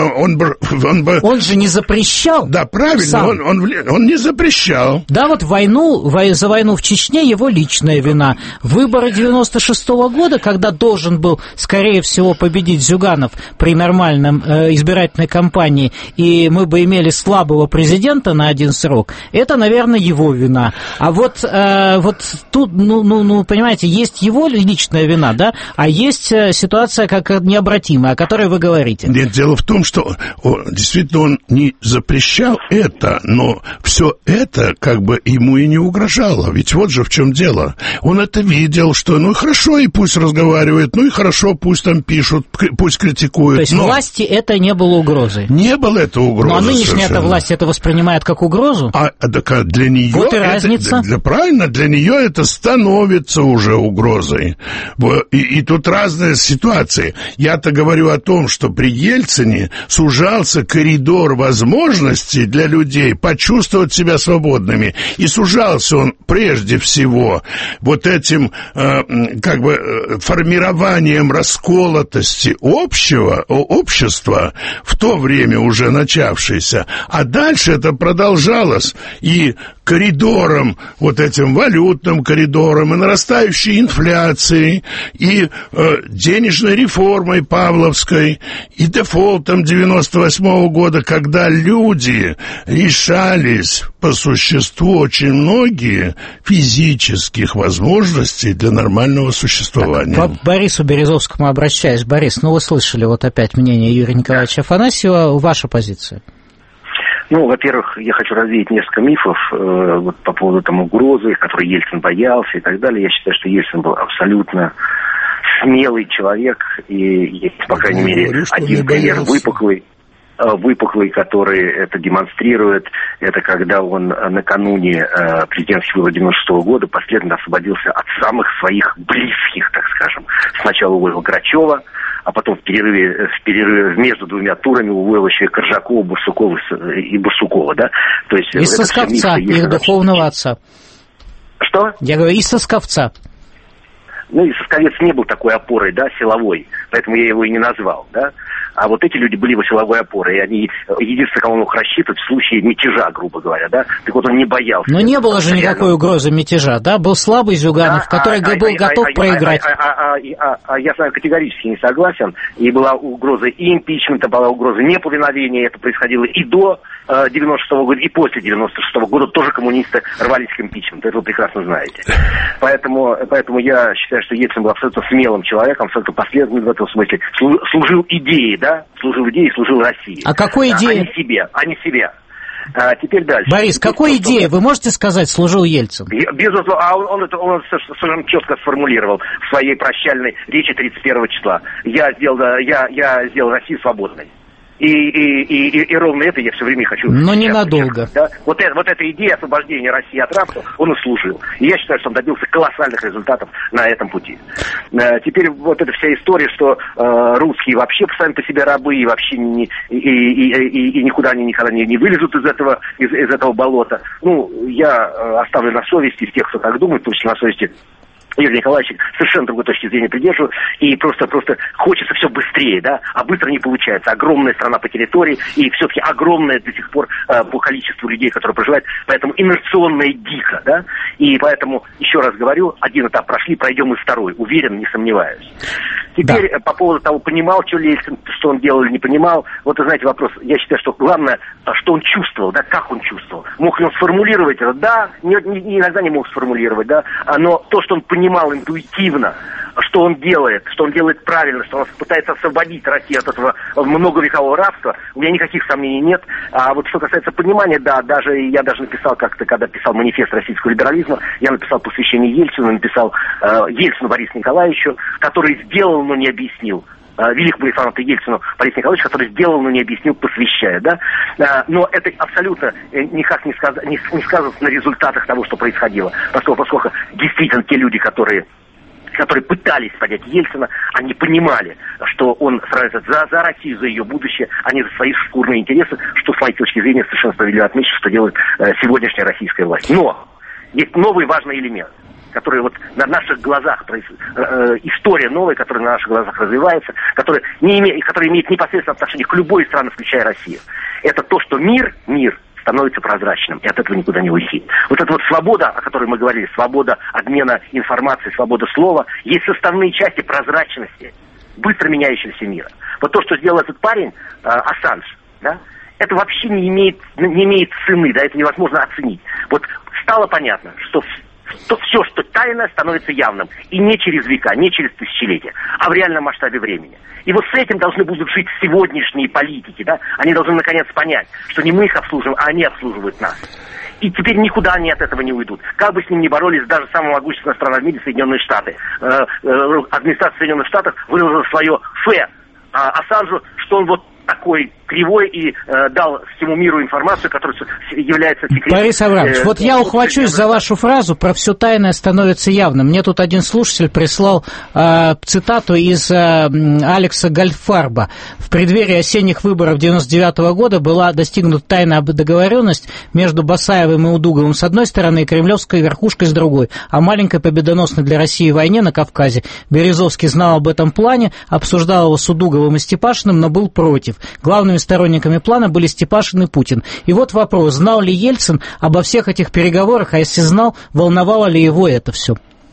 Он же не запрещал. Да, правильно, он не запрещал. Да, вот за войну в Чечне его личная вина. Выборы 96-го года, когда должен был, скорее всего, победить Зюганов при нормальном избирательной кампании, и мы бы имели слабого президента на один срок, это, наверное, его вина. А вот тут, понимаете, есть его личная вина, да, а есть ситуация как необратимая, о которой вы говорите. Нет, дело в том, что действительно он не запрещал это, но все это как бы ему и не угрожало. Ведь вот же в чем дело. Он это видел, что хорошо, и пусть разговаривают, и хорошо, пусть там пишут, пусть критикуют. То есть власти это не было угрозой? Не было это угрозой. Ну, а нынешняя власть это воспринимает как угрозу? Для нее вот и разница. Правильно, для нее это становится уже угрозой. И тут разные ситуации. Я-то говорю о том, что при Ельцине сужался коридор возможностей для людей почувствовать себя свободными. И сужался он прежде всего вот этим формированием расколотости общества, в то время уже начавшейся. А дальше это продолжалось и коридором, вот этим валютным коридором, и нарастающей инфляцией, и денежной реформой Павловской, и дефолтом 98-го года, когда люди лишались по существу очень многие физических возможностей для нормального существования. К Борису Березовскому обращаюсь. Борис, вы слышали вот опять мнение Юрия Николаевича Афанасьева. Ваша позиция? Во-первых, я хочу развеять несколько мифов по поводу угрозы, которой Ельцин боялся и так далее. Я считаю, что Ельцин был абсолютно смелый человек, и есть, по крайней мере, один пример выпуклый, который это демонстрирует. Это когда он накануне президентских выборов 96-го года последовательно освободился от самых своих близких, так скажем. Сначала уволил Грачева, а потом в перерыве между двумя турами уволил еще и Коржакова, Барсукова, да? То есть, и Сосковца, их духовного отца. Что? Я говорю, и Сосковца. И Сосковец не был такой опорой, да, силовой, поэтому я его и не назвал, да. А вот эти люди были его силовой опорой, и они единственное, кого он мог рассчитывать в случае мятежа, грубо говоря, да. Так вот он не боялся. Но не было же никакой угрозы мятежа, да? Был слабый Зюганов, который был готов проиграть. Я с вами категорически не согласен. И была угроза и импичмента, была угроза неповиновения. Это происходило и до 96-го года, и после 96-го года тоже коммунисты рвались к импичменту. Это вы прекрасно знаете. Поэтому я считаю, что Ельцин был абсолютно смелым человеком, абсолютно последовательным в этом смысле. Служил идее, да? Служил идее, служил России. А какой идее? А не себе. Теперь дальше. Борис, какой идее, вы можете сказать, служил Ельцин? Безусловно, он совершенно четко сформулировал в своей прощальной речи 31 числа. Я сделал Россию свободной. И ровно это я все время хочу. Но ненадолго. Да? Вот эта идея освобождения России от рабства, он и служил. И я считаю, что он добился колоссальных результатов на этом пути. Теперь вот эта вся история, что русские вообще сами по себе рабы, и вообще никуда они никогда не вылезут из этого болота. Я оставлю на совести тех, кто так думает, потому что на совести Юрий Николаевич совершенно другой точки зрения придерживает, и просто хочется все быстрее, да, а быстро не получается. Огромная страна по территории, и все-таки огромная до сих пор по количеству людей, которые проживают, поэтому инерционно и дико, да, и поэтому, еще раз говорю, один этап прошли, пройдем и второй, уверен, не сомневаюсь. Теперь по поводу того, понимал, что Ельцин, что он делал или не понимал, вот, вы знаете, вопрос, я считаю, что главное, что он чувствовал, да, как он чувствовал. Мог ли он сформулировать это? Да, иногда не мог сформулировать, да, но то, что он понимал интуитивно, что он делает правильно, что он пытается освободить Россию от этого многовекового рабства, у меня никаких сомнений нет. А вот что касается понимания, да, я даже написал как-то, когда писал манифест российского либерализма, я написал посвящение Ельцину, написал Ельцину Борису Николаевичу, который сделал, но не объяснил. Великому реформатору Ельцину Борису Николаевичу, который сделал, но не объяснил, посвящая, да. Но это абсолютно никак не сказывается на результатах того, что происходило. Поскольку действительно те люди, которые пытались понять Ельцина, они понимали, что он сражается за Россию, за ее будущее, а не за свои шкурные интересы, что, с моей точки зрения, совершенно справедливо отмечу, что делает сегодняшняя российская власть. Но есть новый важный элемент, который вот на наших глазах, история новая, которая на наших глазах развивается, которая имеет непосредственное отношение к любой стране, включая Россию. Это то, что мир становится прозрачным, и от этого никуда не уйти. Вот эта вот свобода, о которой мы говорили, свобода обмена информацией, свобода слова, есть составные части прозрачности быстро меняющегося мира. Вот то, что сделал этот парень, Ассанж, да, это вообще не имеет цены, да, это невозможно оценить. Вот стало понятно, что все, что тайное, становится явным. И не через века, не через тысячелетия, а в реальном масштабе времени. И вот с этим должны будут жить сегодняшние политики, да? Они должны наконец понять, что не мы их обслуживаем, а они обслуживают нас. И теперь никуда они от этого не уйдут. Как бы с ним ни боролись даже самая могущественная страна в мире, Соединенные Штаты. Администрация Соединенных Штатов выразила свое фе Ассанжу, что он вот такой кривой и дал всему миру информацию, которая является секретом. Борис Абрамович, вот я ухвачусь за вашу фразу про «все тайное становится явным». Мне тут один слушатель прислал цитату из Алекса Гольдфарба. В преддверии осенних выборов 1999 года была достигнута тайная договоренность между Басаевым и Удуговым с одной стороны и кремлевской верхушкой с другой. О маленькой победоносной для России войне на Кавказе Березовский знал об этом плане, обсуждал его с Удуговым и Степашиным, но был против. Главными сторонниками плана были Степашин и Путин. И вот вопрос, знал ли Ельцин обо всех этих переговорах, а если знал, волновало ли его это все?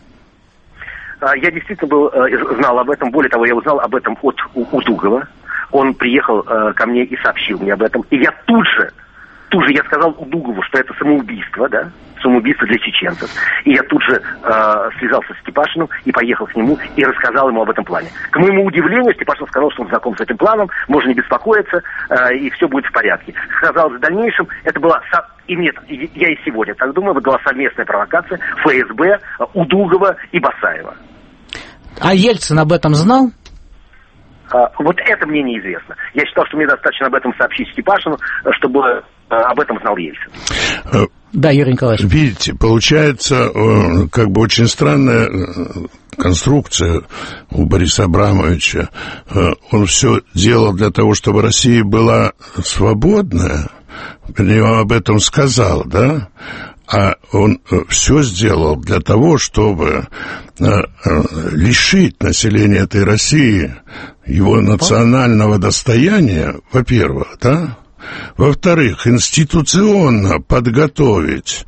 Я действительно знал об этом, более того, я узнал об этом от Удугова. Он приехал ко мне и сообщил мне об этом. И я тут же я сказал Удугову, что это самоубийство, да, самоубийство для чеченцев. И я тут же связался с Степашиным и поехал к нему и рассказал ему об этом плане. К моему удивлению, Степашин сказал, что он знаком с этим планом, можно не беспокоиться, и все будет в порядке. Сказал, в дальнейшем, это была... И нет, я и сегодня так думаю, это была совместная провокация ФСБ, Удугова и Басаева. А Ельцин об этом знал? Вот это мне неизвестно. Я считал, что мне достаточно об этом сообщить Степашину, чтобы об этом знал Ельцин. Да, Юрий Николаевич. Видите, получается, как бы очень странная конструкция у Бориса Абрамовича. Он все делал для того, чтобы Россия была свободная. Он об этом сказал, да? А он все сделал для того, чтобы лишить населения этой России его национального достояния, во-первых, да? Во-вторых, институционно подготовить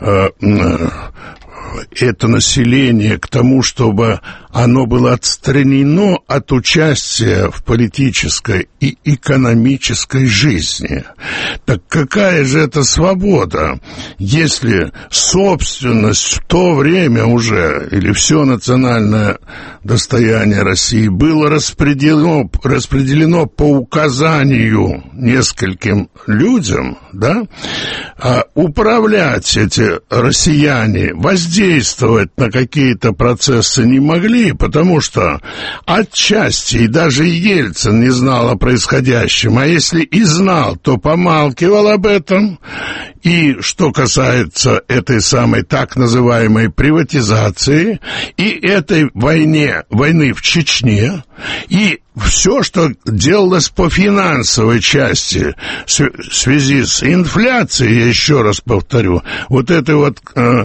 это население к тому, чтобы оно было отстранено от участия в политической и экономической жизни. Так какая же это свобода, если собственность в то время уже, или все национальное достояние России было распределено по указанию нескольким людям, да, управлять эти россияне, воздействовать на какие-то процессы не могли, потому что отчасти и даже Ельцин не знал о происходящем, а если и знал, то помалкивал об этом. И что касается этой самой так называемой приватизации и этой войны в Чечне, и все, что делалось по финансовой части в связи с инфляцией, я еще раз повторю, вот этой вот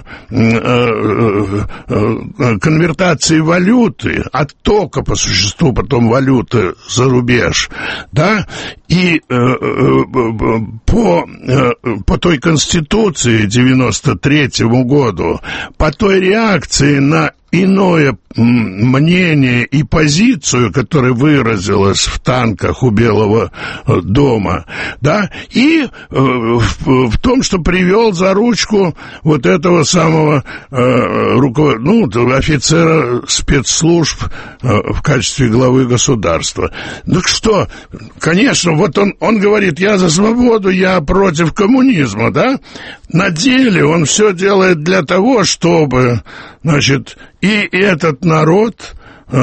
конвертации валюты, оттока по существу потом валюты за рубеж, да, и по той Конституции 93-му году, по той реакции на иное мнение и позицию, которая выразилась в танках у Белого дома, да, и в том, что привел за ручку вот этого самого офицера спецслужб в качестве главы государства. Ну что, конечно, вот он говорит, я за свободу, я против коммунизма, да? На деле он все делает для того, чтобы, значит, и этот народ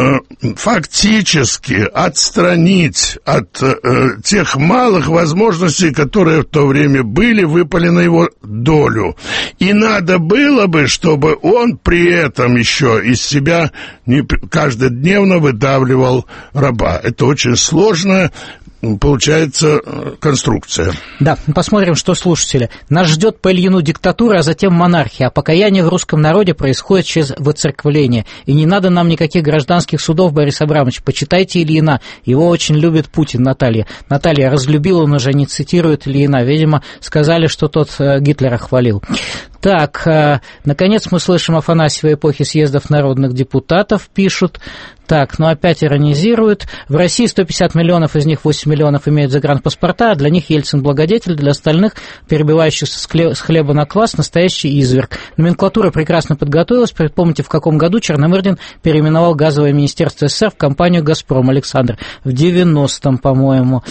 фактически отстранить от тех малых возможностей, которые в то время выпали на его долю. И надо было бы, чтобы он при этом еще из себя каждодневно выдавливал раба. Это очень сложно. Получается конструкция. Да, посмотрим, что слушатели. Нас ждет по Ильину диктатура, а затем монархия. А покаяние в русском народе происходит через выцерквление. И не надо нам никаких гражданских судов, Борис Абрамович. Почитайте Ильина. Его очень любит Путин, Наталья. Наталья, разлюбил он уже, не цитирует Ильина. Видимо, сказали, что тот Гитлера хвалил. Так, наконец мы слышим Афанасьева эпохи съездов народных депутатов, пишут. Так, опять иронизируют. В России 150 миллионов, из них 8 миллионов имеют загранпаспорта, а для них Ельцин благодетель, для остальных, перебивающихся с хлеба на квас, настоящий изверг. Номенклатура прекрасно подготовилась. Помните, в каком году Черномырдин переименовал газовое министерство СССР в компанию «Газпром», Александр? В 90-м, по-моему.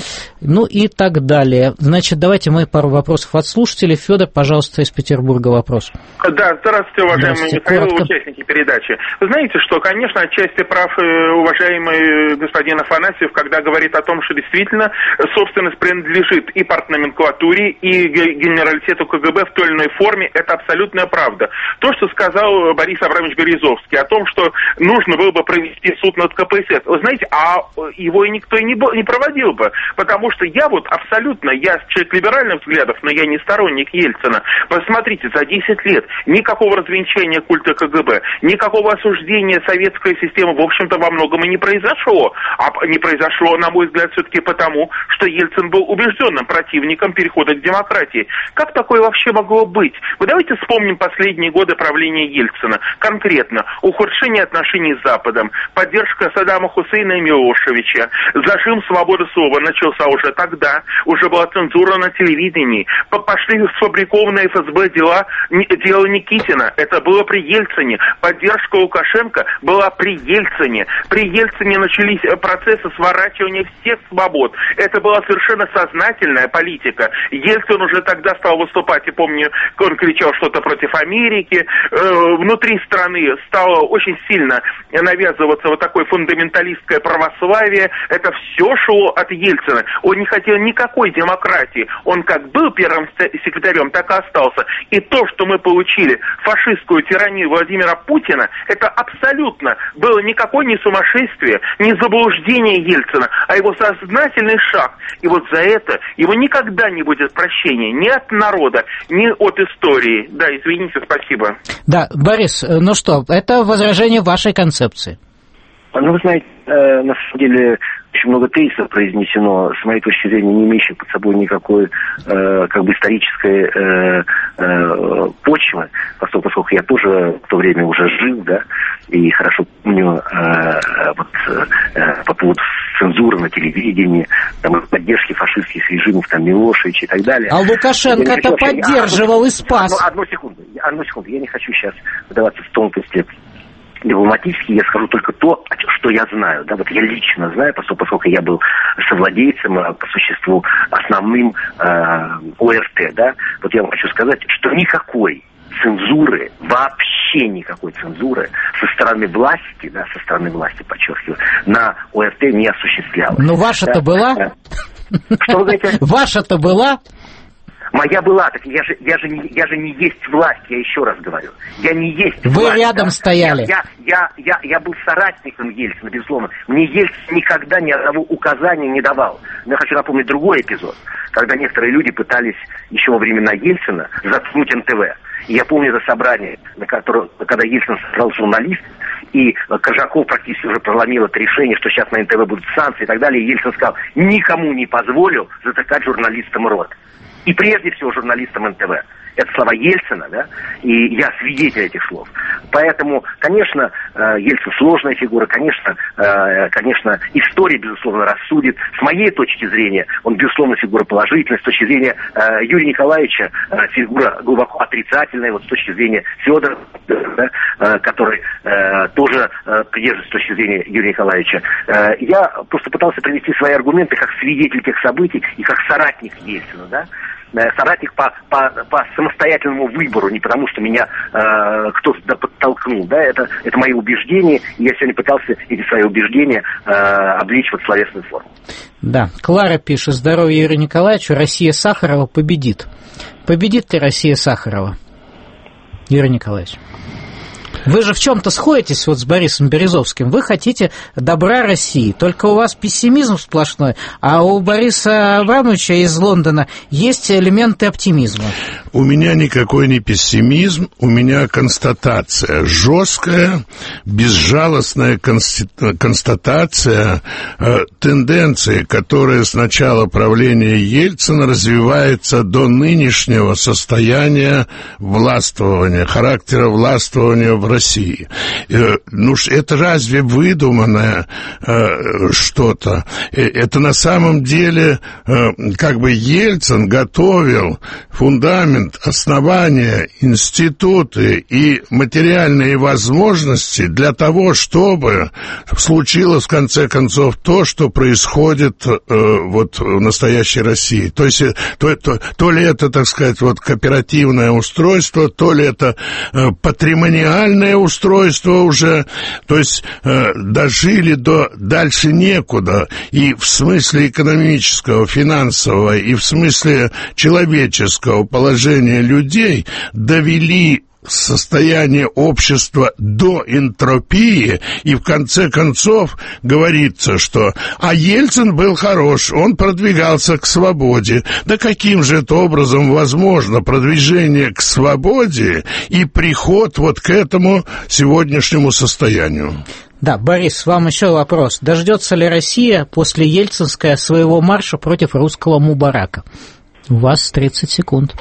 И так далее. Значит, давайте мы пару вопросов от слушателей. Федор, пожалуйста, из Петербурга вопрос. Да, здравствуйте, уважаемые Михаил, участники передачи. Вы знаете, что, конечно, отчасти прав уважаемый господин Афанасьев, когда говорит о том, что действительно собственность принадлежит и партноменклатуре, и генералитету КГБ в той или иной форме, это абсолютная правда. То, что сказал Борис Абрамович Березовский о том, что нужно было бы провести суд над КПСС, вы знаете, а его и никто не проводил бы, потому что я человек либеральных взглядов, но я не сторонник Ельцина. Посмотрите, за 10 лет никакого развенчания культа КГБ, никакого осуждения советской системы, в общем-то, во многом и не произошло. А не произошло, на мой взгляд, все-таки потому, что Ельцин был убежденным противником перехода к демократии. Как такое вообще могло быть? Вы давайте вспомним последние годы правления Ельцина. Конкретно, ухудшение отношений с Западом, поддержка Саддама Хусейна и Милошевича, зажим свободы слова начался уже тогда, уже была цензура на телевидении, пошли сфабрикованные ФСБ дело Никитина, это было при Ельцине, поддержка Лукашенко была при Ельцине. При Ельцине начались процессы сворачивания всех свобод. Это была совершенно сознательная политика. Ельцин уже тогда стал выступать, и помню, он кричал что-то против Америки. Внутри страны стало очень сильно навязываться вот такое фундаменталистское православие. Это все шло от Ельцина. Он не хотел никакой демократии. Он как был первым секретарем, так и остался. И то, что мы получили, фашистскую тиранию Владимира Путина, это абсолютно было никакое не сумасшествие, не заблуждение Ельцина, а его сознательный шаг. И вот за это его никогда не будет прощения ни от народа, ни от истории. Да, извините, спасибо. Да, Борис, ну что, это возражение вашей концепции. Ну, вы знаете, на самом деле очень много тезисов произнесено, с моей точки зрения, не имеющих под собой никакой исторической почвы, поскольку я тоже в то время уже жил, да, и хорошо помню по поводу цензуры на телевидении, там, поддержки фашистских режимов, там, Милошевича и так далее. А Лукашенко-то поддерживал и спас. Одну секунду, я не хочу сейчас вдаваться в тонкости дипломатически, я скажу только то, что я знаю. Да, вот я лично знаю, поскольку я был совладельцем, по существу, основным ОРТ, да, вот я вам хочу сказать, что никакой цензуры, вообще никакой цензуры со стороны власти, подчеркиваю, на ОРТ не осуществлялась. Но ваша-то была? Что вы говорите? Ваша-то была? Моя была, так я же не есть власть, я еще раз говорю. Я не есть Вы власть. рядом стояли. Я был соратником Ельцина, безусловно. Мне Ельцин никогда ни одного указания не давал. Но я хочу напомнить другой эпизод, когда некоторые люди пытались еще во времена Ельцина заткнуть НТВ. И я помню это собрание, когда Ельцин собрал журналистов, и Коржаков практически уже проломил это решение, что сейчас на НТВ будут санкции и так далее. И Ельцин сказал, никому не позволил затыкать журналистам рот. И прежде всего журналистам НТВ. Это слова Ельцина, да, и я свидетель этих слов. Поэтому, конечно, Ельцин сложная фигура, конечно, история, безусловно, рассудит. С моей точки зрения, он, безусловно, фигура положительная. С точки зрения Юрия Николаевича, фигура глубоко отрицательная. Вот с точки зрения Федора, да, который тоже придерживается с точки зрения Юрия Николаевича. Я просто пытался привести свои аргументы как свидетель тех событий и как соратник Ельцина, да. Соратник по самостоятельному выбору, не потому что меня кто-то подтолкнул, да, это мои убеждения, и я сегодня пытался эти свои убеждения облечь в словесную форму. Да, Клара пишет, здоровья Юрию Николаевичу, Россия Сахарова победит. Победит ли Россия Сахарова, Юрий Николаевич? Вы же в чем-то сходитесь вот с Борисом Березовским. Вы хотите добра России, только у вас пессимизм сплошной, а у Бориса Абрамовича из Лондона есть элементы оптимизма. У меня никакой не пессимизм, у меня констатация, жесткая, безжалостная констатация тенденции, которая с начала правления Ельцина развивается до нынешнего состояния властвования, характера властвования в России. Ну, это разве выдуманное что-то? Это на самом деле как бы Ельцин готовил фундамент, основания, институты и материальные возможности для того, чтобы случилось в конце концов то, что происходит вот в настоящей России. То есть то ли это, так сказать, вот кооперативное устройство, то ли это патримониальное устройство уже, то есть дожили до дальше некуда, и в смысле экономического, финансового, и в смысле человеческого положения людей довели состояние общества до энтропии, и в конце концов говорится, что а Ельцин был хорош, он продвигался к свободе. Да каким же это образом возможно продвижение к свободе и приход вот к этому сегодняшнему состоянию? Да, Борис, вам еще вопрос. Дождется ли Россия после ельцинского своего марша против русского Мубарака? У вас 30 секунд.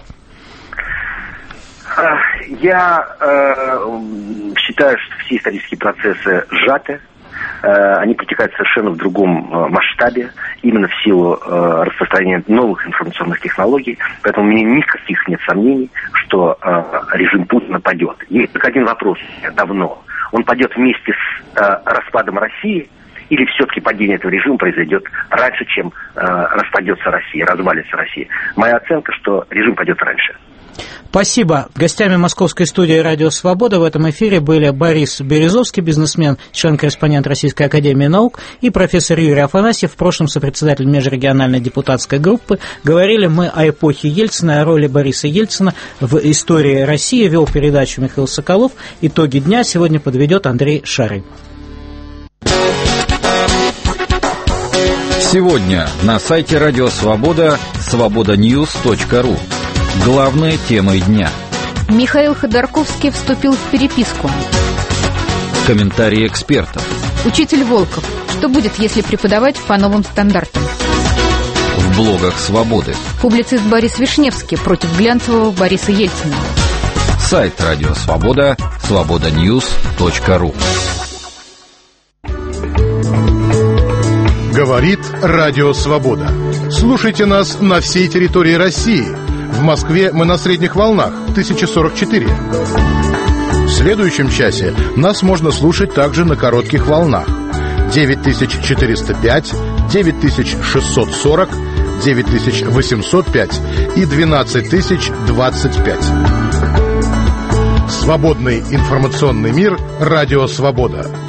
Я считаю, что все исторические процессы сжаты, они протекают совершенно в другом масштабе, именно в силу распространения новых информационных технологий, поэтому у меня никаких нет сомнений, что режим Путина падет. Есть только один вопрос давно. Он падет вместе с распадом России, или все-таки падение этого режима произойдет раньше, чем распадется Россия, развалится Россия? Моя оценка, что режим падет раньше. Спасибо. Гостями московской студии «Радио Свобода» в этом эфире были Борис Березовский, бизнесмен, член-корреспондент Российской академии наук, и профессор Юрий Афанасьев, в прошлом сопредседатель межрегиональной депутатской группы. Говорили мы о эпохе Ельцина, о роли Бориса Ельцина в истории России. Вел передачу Михаил Соколов. Итоги дня сегодня подведет Андрей Шарый. Сегодня на сайте «Радио Свобода» свободаnews.ру. Главные темы дня. Михаил Ходорковский вступил в переписку. Комментарии экспертов. Учитель Волков. Что будет, если преподавать по новым стандартам? В блогах «Свободы». Публицист Борис Вишневский против глянцевого Бориса Ельцина. Сайт «Радио Свобода» свободаnews.ру. Говорит Радио Свобода. Слушайте нас на всей территории России. В Москве мы на средних волнах 1044. В следующем часе нас можно слушать также на коротких волнах 9405, 9640, 9805 и 12025. Свободный информационный мир. Радио Свобода.